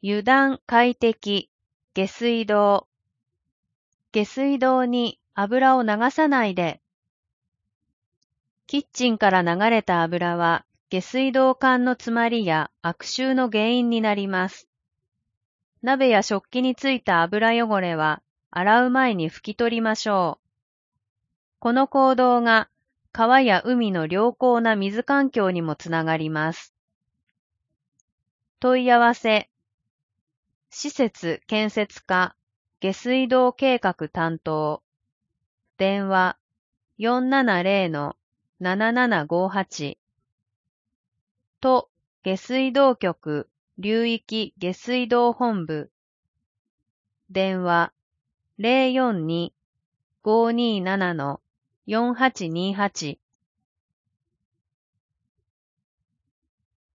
油断快適、下水道。下水道に油を流さないで。キッチンから流れた油は下水道管の詰まりや悪臭の原因になります。鍋や食器についた油汚れは洗う前に拭き取りましょう。この行動が川や海の良好な水環境にもつながります。問い合わせ。施設建設課下水道計画担当。電話470-7758。都下水道局流域下水道本部。電話042-527-4828